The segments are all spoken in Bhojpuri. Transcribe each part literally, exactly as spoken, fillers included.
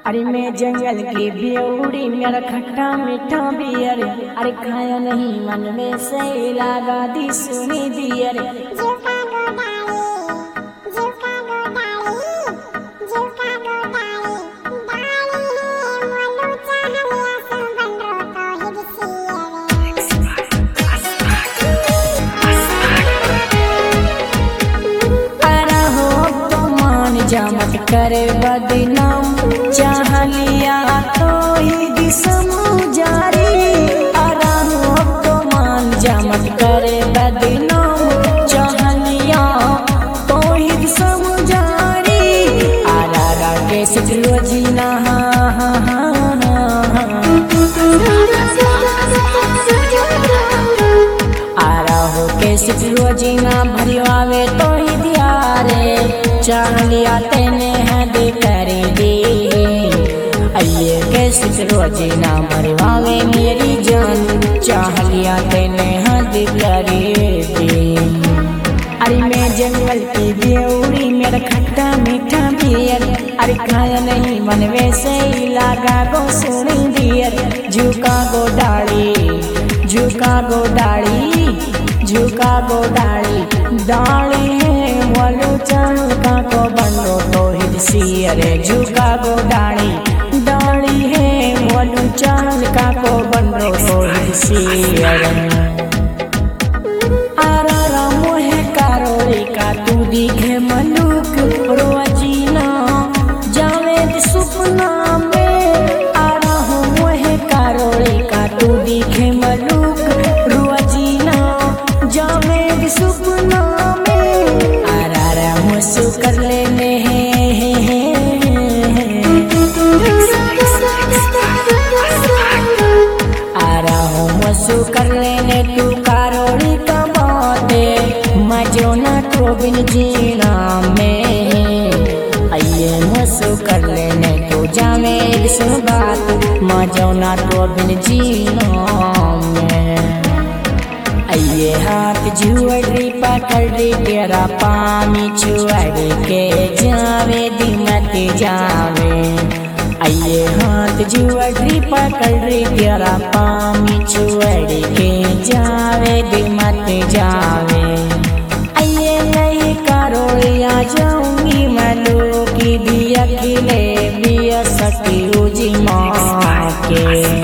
अरे मैं जंगल की ब्योरी मेरा खट्टा मीठा बियर, अरे खाया नहीं मन में से लगा दी सुनी दियर। मत करे बदनाम, चाह लिया तो ही दिसम जारी। आराम तो मान जा, मत करे बदनाम, चाह लिया तो ही दिसम जारी। आरा रा के सिटलो जीना आरा हो के सिटलो जीना भरिवावे तो ही दिया रे। चाह लिया तेने हद कर दी, अये कैसे रोजे ना मरवावे मेरी जान। चाह लिया तेने हद कर दी। अरे मैं जंगल की ब्योरी मेरा खट्टा मीठा बियर, अरे खाया नहीं मन वैसे ही लगा गो सुनी दियर। झुका गो डाली झुका गो डाली झुका गो डाली डाली है वालो चल का को बनो तो हिदसी। अरे झुका गो डाली डाली है वालो चल का को बनो तो हिदसी। आरा रा मोहे कारोली का तू दिखे मलूक रोजीना जावे सुपना में। आरा हो मोहे कारोली का तू दिखे मलूक रोजीना जावे सुपना में। आरा रा मुसु कर लेने आरा हो मुसु कर लेने तू कारोली का बाते मजो ना तो बिन जीना में। अये मुसु कर लेने तू जामे इस बात मजो ना तो बिन जीना में। अये हाथ जुअरी पकड़ तेरा पानी छुअरी के जावे दिमत जावे। अये हाथ जुअरी पकड़ तेरा पानी छुअरी के जावे दिमत जावे। अये नहीं करोड़ी आ जाऊंगी मलो की दिया खिले बिया सकी उजी माँ के।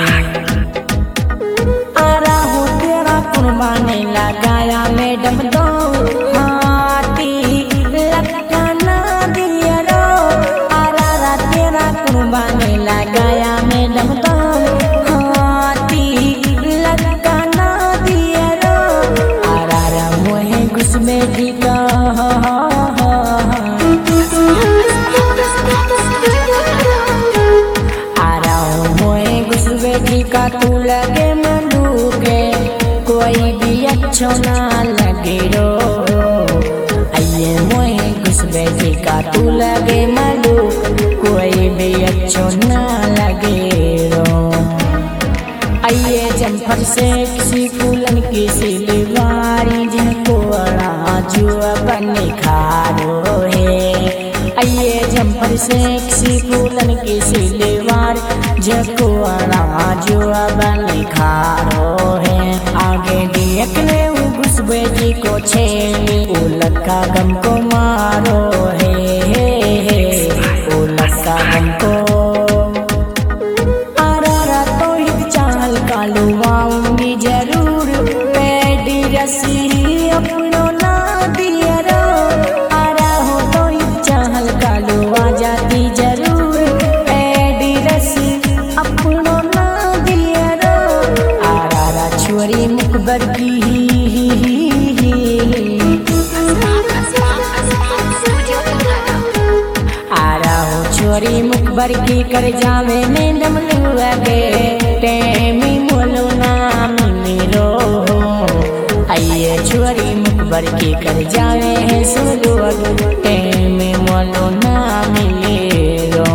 कुर्बानी लगाया मैडम दो हाथी लटकाना दिया रो। आरा रा तेरा कुर्बानी लगाया मैडम दो हाथी लटकाना दिया रो। आरा रा मोहे घुसबे दिला आरा मोहे घुसबे दिका तू लगे मंडूके कोई भी अच्छो ना लगे रो। अये मोहे घुसबे का तू लगे मलू कोई भी अच्छो ना लगे रो। अये जम्फर से किसी फूलन की सिलवारी जिनको जुआ बने खारो है। अये जम्फर से किसी फूलन की सिलवार जको जुआ बने खारो है। आगे देख ले वो घुसबे जी को छेली ओ लक्का गम को मारो है, है, है ओ लक्का गम को। आरा रा तो ही चाल कालू आऊंगी जरूर पैडी रसी अपनो ना दिया रो। आरा हो तो ही चाल कालू आ जाती जरूर पैडी रसी अपनो ना दिया रो। आरा रा छोरी मुकबर की आरा हो छोरी मुकबर की कर जावे मैडम लगे टेमी मोलो नाम मेरो। अये छोरी मुकबर की कर जावे सोलो टेमी मोलो नाम मेरो।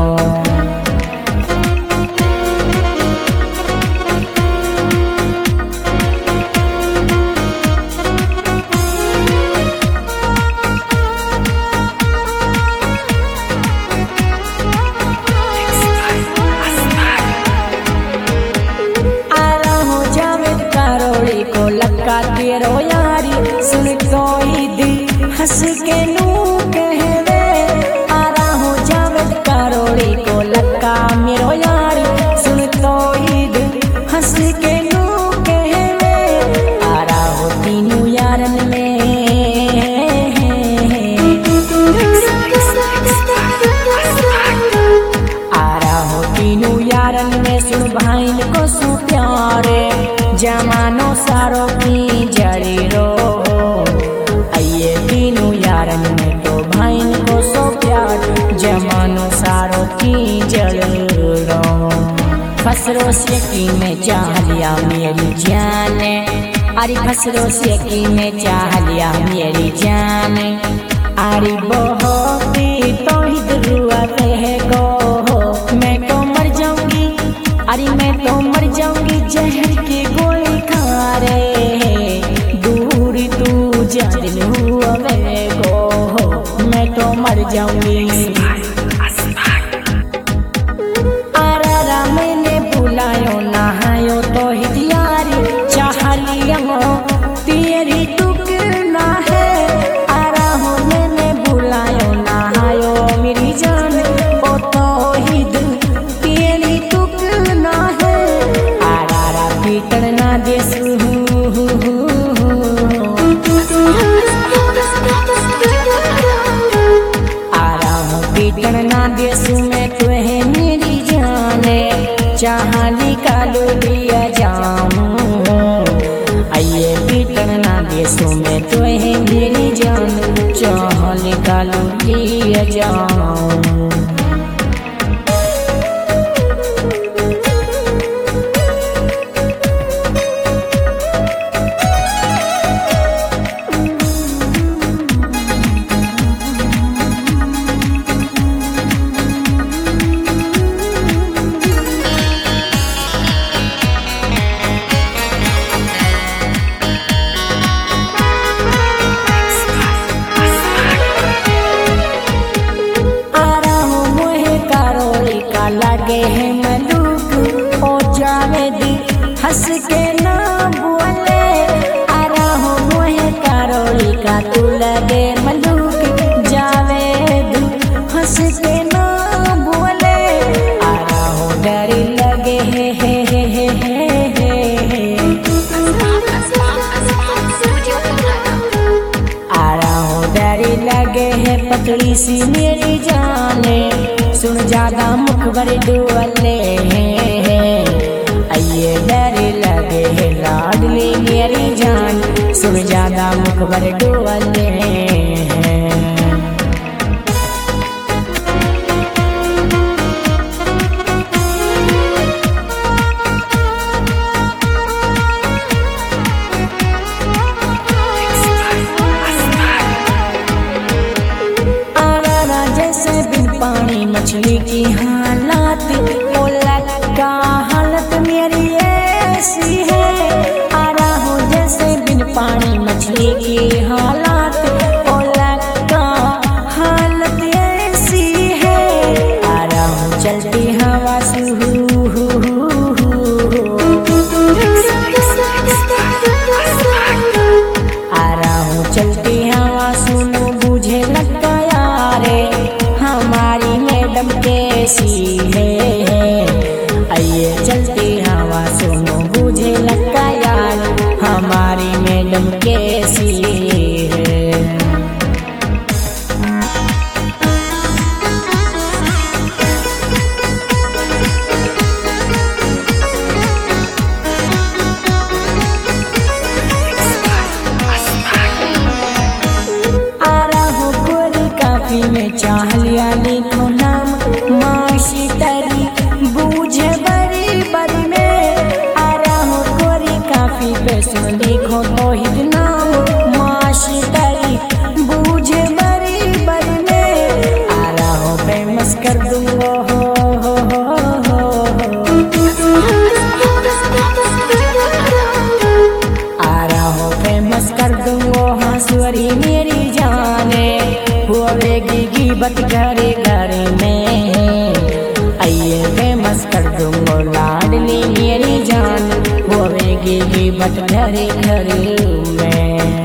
भाइन को सो प्यारे जमानो सारो की जड़ी रो आइए तीनों यारन में तो भाइन को सो प्यार जमानो सारो की जड़ी रो फसरो से की में चाह लिया मेरी जान अरे फसरो से की में चाह लिया मेरी जान अरे बहुत तो ही दुआ रहे गो मैं तो मर जाऊंगी अरे मैं तो मर जाऊंगी जहर की गोली खा रे दूर तू जा दिल हुआ वे गो मैं तो मर जाऊंगी आरा मैंने बुलायो नहायो तो हितियारी चाह लिया तेरी टुक ना है आरा हो मैंने बुलायो नहायो मेरी जान ओ तो ही तेरी टुक ना है आरा पीटन ना देसू पीटन ना देसू मैं तो है मेरी जाने चाह निकालो लिया जाऊं आइए पीटन ना देसू मैं तो है मेरी जान चाह निकालो लिया जाऊं लगे है मलूक ओ जावेदी हंस के ना बोले आरा हो मोहे कारोली का तू लगे मलूक जावेदी हंस के ना बोले आरा हो डर लगे है है है है है आरा हो डर लगे है पतली सी मेरी जाने सुन ज्यादा मुखबर डुअले आइए डर लगे है लाडली मेरी जान सुन ज्यादा मुखबर डुअले पानी मछली की हालत ओला का हालत मेरी ऐसी है आरा हो जैसे बिन पानी मछली की हालत ओला का हालत ऐसी है आरा हो चलती हवा सुहू आरा हो चलती हवा सुनो बुझे लगता यारे हमारी मैडम कैसी है आइए चलती हवा सुनो बुझे लगता यार हमारी मैडम कैसी है में चाह लिया लिखो नाम माशी तरी बूझे बड़ी बड़ी में आरा हो कोरी काफी पे सुन लिखो तोहिद नाम माशी तरी बूझे बड़ी बड़ी में आरा हो फेमस कर दूंगो हो हो हो आरा हो फेमस कर दूंगो हंसुरी मेरी जाने हुएगी बत घरे घर में आइए फेमस कर दूंगो लाडली मेरी जान हुएगी बत घरे घर में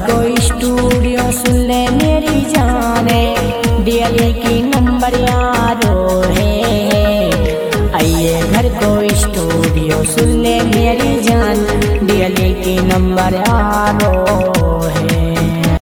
को स्टूडियो सुन ले मेरी जाने, डीएलए की नंबर यारो है। आइए घर को स्टूडियो सुन ले मेरी जान, डीएलए की नंबर यारो है।